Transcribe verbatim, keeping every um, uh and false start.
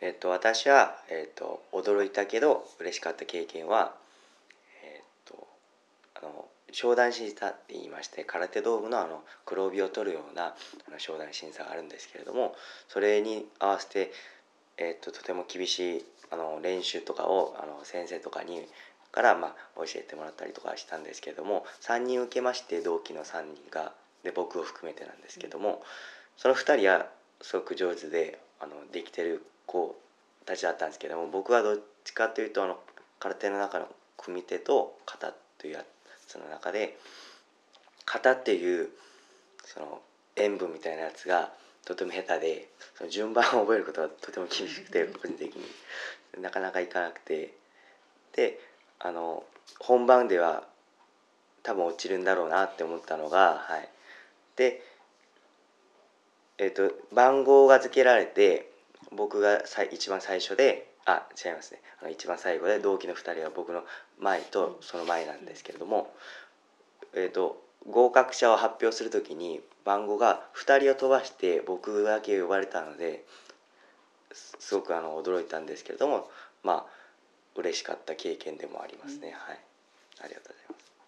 えっと、私は、えっと、驚いたけど嬉しかった経験は、えっと、あの商談審査って言いまして、空手道具のあの黒帯を取るようなあの商談審査があるんですけれども、それに合わせて、えっと、とても厳しいあの練習とかをあの先生とかにから、まあ、教えてもらったりとかしたんですけれども、さんにん受けまして、同期のさんにんがで僕を含めてなんですけども、そのふたりはすごく上手であのできてる子たちだったんですけども、僕はどっちかというとあの空手の中の組手と型というやつの中で、型っていうその塩分みたいなやつがとても下手で、その順番を覚えることがとても厳しくて、個人的になかなかいかなくて、であの本番では多分落ちるんだろうなって思ったのが、はい、で、えー、と番号が付けられて、僕がさい一番最初で、あ違いますね、あの一番最後で、同期のふたりは僕の前とその前なんですけれども、えー、と合格者を発表するときに番号がふたりを飛ばして僕だけ呼ばれたので、すすごくあの驚いたんですけれども、まあ嬉しかった経験でもありますね。はい、ありがとうございます。